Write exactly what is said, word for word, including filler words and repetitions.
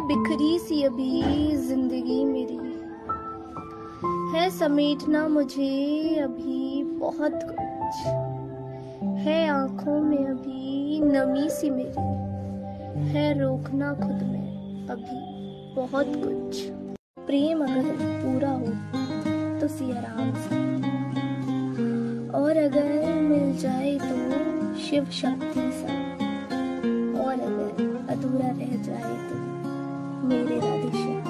बिखरी सी अभी जिंदगी मेरी, है समेटना मुझे अभी बहुत कुछ, है आंखों में अभी नमी सी मेरी, है रोकना खुद में अभी बहुत कुछ। प्रेम अगर पूरा हो तो सिया राम से, और अगर मिल जाए तो शिव शक्ति सा, और अगर अधूरा रह जाए तो मेरे राधेश्याम।